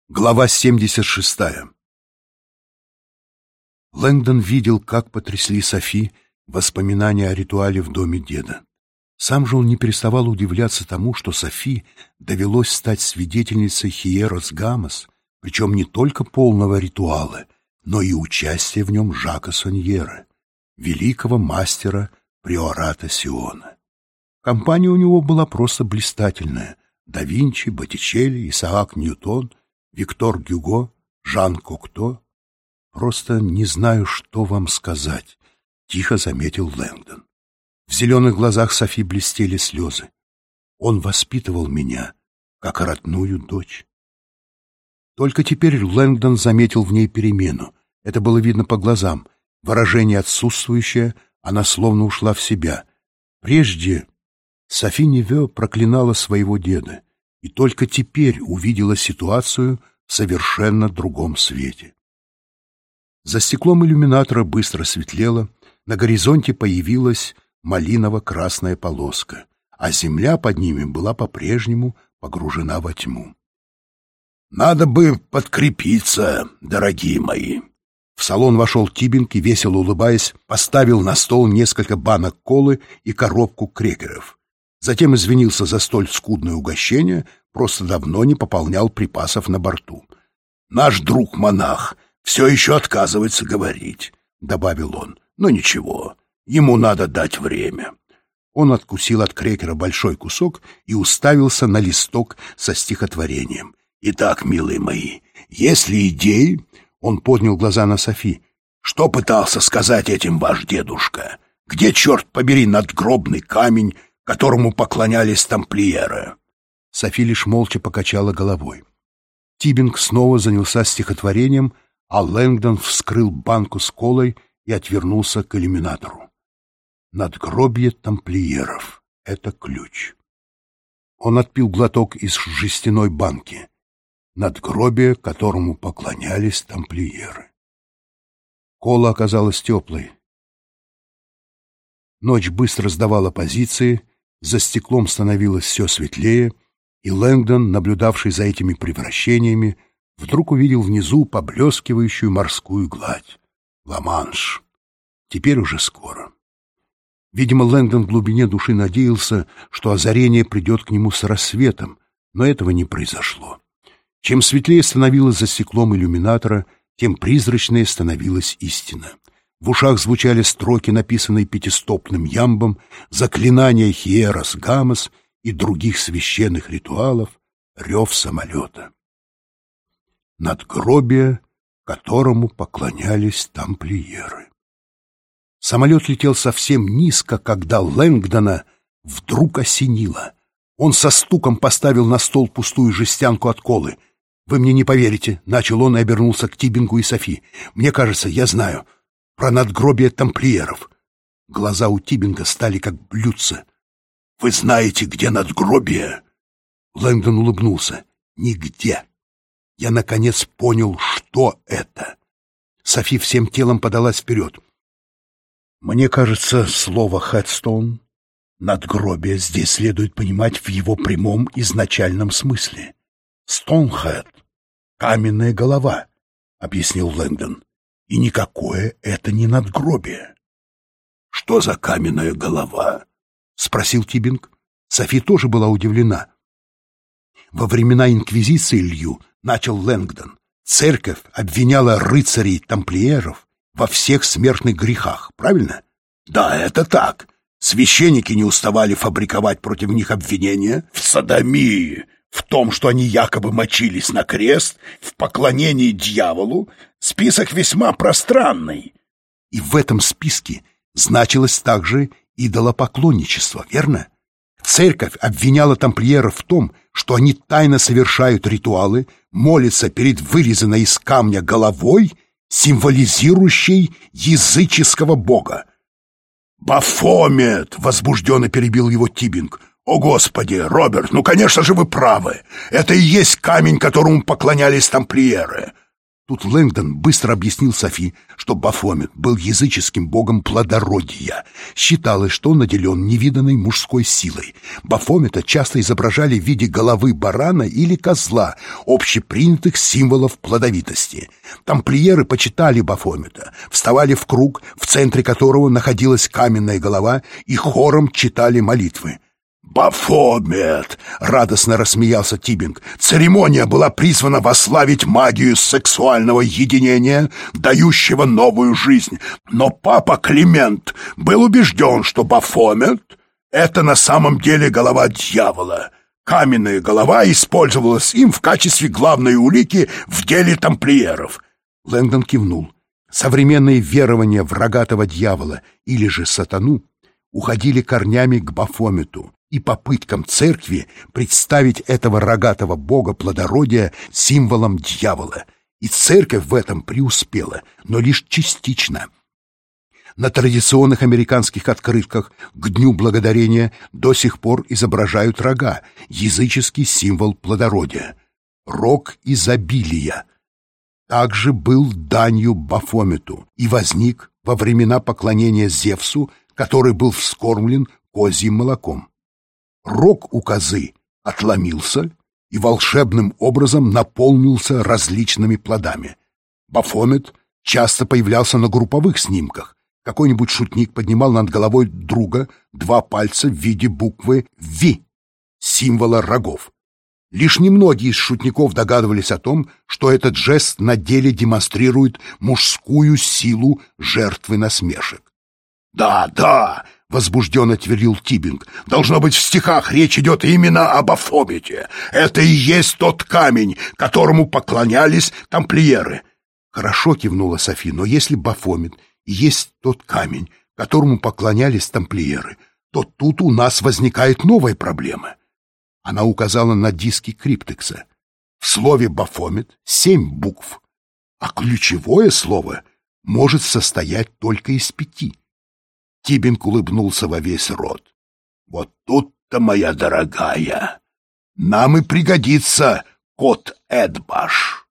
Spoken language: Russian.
Глава 76. Лэнгдон видел, как потрясли Софи воспоминания о ритуале в доме деда. Сам же он не переставал удивляться тому, что Софи довелось стать свидетельницей Хиерос Гамос, причем не только полного ритуала, но и участия в нем Жака Соньера, великого мастера приората Сиона. Компания у него была просто блистательная: да Винчи, Боттичелли, Исаак Ньютон, Виктор Гюго, Жан Кокто. «Просто не знаю, что вам сказать», — тихо заметил Лэнгдон. В зеленых глазах Софи блестели слезы. «Он воспитывал меня, как родную дочь». Только теперь Лэнгдон заметил в ней перемену. Это было видно по глазам. Выражение отсутствующее, она словно ушла в себя. Прежде Софи Неве проклинала своего деда и только теперь увидела ситуацию в совершенно другом свете. За стеклом иллюминатора быстро светлело, на горизонте появилась малиново-красная полоска, а земля под ними была по-прежнему погружена во тьму. «Надо бы подкрепиться, дорогие мои!» В салон вошел Тибинг и, весело улыбаясь, поставил на стол несколько банок колы и коробку крекеров. Затем извинился за столь скудное угощение, просто давно не пополнял припасов на борту. «Наш друг-монах все еще отказывается говорить», — добавил он. «Но ничего, ему надо дать время». Он откусил от крекера большой кусок и уставился на листок со стихотворением. «Итак, милые мои, если идеи...» Он поднял глаза на Софи. «Что пытался сказать этим ваш дедушка? Где, черт побери, надгробный камень, которому поклонялись тамплиеры?» Софи лишь молча покачала головой. Тибинг снова занялся стихотворением, а Лэнгдон вскрыл банку с колой и отвернулся к иллюминатору. Надгробье тамплиеров — это ключ. Он отпил глоток из жестяной банки. Надгробие, которому поклонялись тамплиеры. Кола оказалась теплой. Ночь быстро сдавала позиции, за стеклом становилось все светлее, и Лэнгдон, наблюдавший за этими превращениями, вдруг увидел внизу поблескивающую морскую гладь. Ла-Манш. Теперь уже скоро. Видимо, Лэнгдон в глубине души надеялся, что озарение придет к нему с рассветом, но этого не произошло. Чем светлее становилось за стеклом иллюминатора, тем призрачнее становилась истина. В ушах звучали строки, написанные пятистопным ямбом, заклинания Хиерос Гамос и других священных ритуалов, рев самолета. Надгробие, которому поклонялись тамплиеры. Самолет летел совсем низко, когда Лэнгдона вдруг осенило. Он со стуком поставил на стол пустую жестянку от колы. «Вы мне не поверите», — начал он и обернулся к Тибингу и Софи. «Мне кажется, я знаю про надгробие тамплиеров». Глаза у Тибинга стали как блюдца. «Вы знаете, где надгробие?» Лэнгдон улыбнулся. «Нигде. Я, наконец, понял, что это». Софи всем телом подалась вперед. «Мне кажется, слово «хэдстоун», надгробие, здесь следует понимать в его прямом изначальном смысле. «Стоунхед — каменная голова», — объяснил Лэнгдон. «И никакое это не надгробие». «Что за каменная голова?» — спросил Тибинг. Софи тоже была удивлена. «Во времена Инквизиции, Лью, — начал Лэнгдон, — церковь обвиняла рыцарей-тамплиеров во всех смертных грехах, правильно?» «Да, это так. Священники не уставали фабриковать против них обвинения в содомии, в том, что они якобы мочились на крест, в поклонении дьяволу. Список весьма пространный». «И в этом списке значилось также идолопоклонничество, верно? Церковь обвиняла тамплиеров в том, что они тайно совершают ритуалы, молятся перед вырезанной из камня головой, символизирующей языческого бога». «Бафомет!» — возбужденно перебил его Тибинг. «О, Господи, Роберт, ну, конечно же, вы правы. Это и есть камень, которому поклонялись тамплиеры». Тут Лэнгдон быстро объяснил Софи, что Бафомет был языческим богом плодородия. Считалось, что он наделен невиданной мужской силой. Бафомета часто изображали в виде головы барана или козла, общепринятых символов плодовитости. Тамплиеры почитали Бафомета, вставали в круг, в центре которого находилась каменная голова, и хором читали молитвы. «Бафомет!» — радостно рассмеялся Тибинг. «Церемония была призвана восславить магию сексуального единения, дающего новую жизнь. Но папа Климент был убежден, что Бафомет — это на самом деле голова дьявола. Каменная голова использовалась им в качестве главной улики в деле тамплиеров». Лэнгдон кивнул. Современные верования в рогатого дьявола или же сатану уходили корнями к Бафомету и попыткам церкви представить этого рогатого бога плодородия символом дьявола. И церковь в этом преуспела, но лишь частично. На традиционных американских открытках к Дню Благодарения до сих пор изображают рога, языческий символ плодородия. Рог изобилия также был данью Бафомету и возник во времена поклонения Зевсу, который был вскормлен козьим молоком. Рог у козы отломился и волшебным образом наполнился различными плодами. Бафомет часто появлялся на групповых снимках. Какой-нибудь шутник поднимал над головой друга 2 пальца в виде буквы «Ви», символа рогов. Лишь немногие из шутников догадывались о том, что этот жест на деле демонстрирует мужскую силу жертвы насмешек. «Да, да!» — возбужденно твердил Тибинг. «Должно быть, в стихах речь идет именно об Бафомете. Это и есть тот камень, которому поклонялись тамплиеры». «Хорошо», — кивнула Софи, — «но если Бафомет и есть тот камень, которому поклонялись тамплиеры, то тут у нас возникает новая проблема». Она указала на диски криптекса. В слове «Бафомет» 7 букв, а ключевое слово может состоять только из 5. Тибинг улыбнулся во весь рот. «Вот тут-то, моя дорогая, нам и пригодится кот Эдбаш».